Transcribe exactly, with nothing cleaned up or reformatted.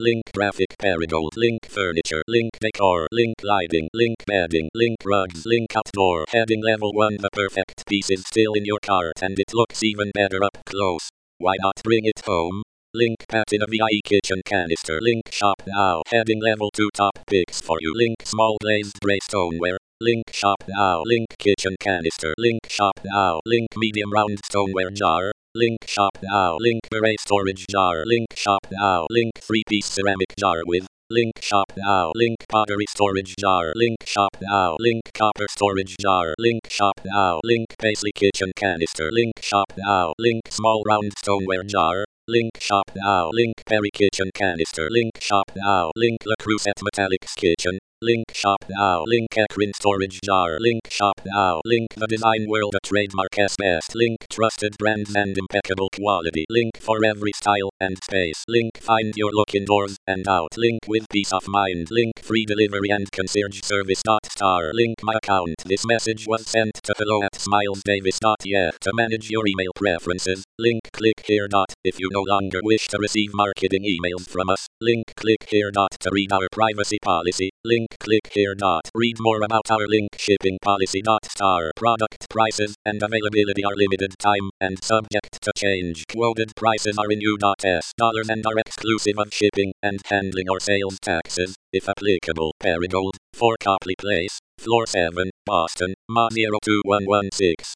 link graphic Perigold, link furniture, link decor, link lighting, link bedding, link rugs, link outdoor. Heading level one. The perfect piece is still in your cart and it looks even better up close. Why not bring it home? Link Patina V I E kitchen canister. Link shop now. Heading level two. Top picks for you. Link small glazed gray stoneware. Link shop now. Link kitchen canister. Link shop now. Link medium round stoneware jar. Link shop now. Link beret storage jar. Link shop now. Link three piece ceramic jar with. Link shop now. Link pottery storage jar. Link shop now. Link copper storage jar. Link shop now. Link paisley kitchen canister. Link shop now. Link small round stoneware jar. Link shop now. Link Perry kitchen canister. Link shop now. Link Le Creuset metallics kitchen. Link shop now. Link Ekrin storage jar. Link shop now. Link the design world, a trademark as best. Link trusted brands and impeccable quality. Link for every style and space. Link find your look indoors and out. Link with peace of mind. Link free delivery and concierge service. Star. Link my account. This message was sent to hello at smilesdavis dot yeah. To manage your email preferences. Link click here. If you no longer wish to receive marketing emails from us. Link click here. To read our privacy policy. Link click here. Read more about our link shipping policy. Star. Product prices and availability are limited time and subject to change. Quoted prices are in U S dollars and are exclusive of shipping and handling or sales taxes, if applicable. Perigold, four Copley Place, Floor seven, Boston, M A zero two one one six.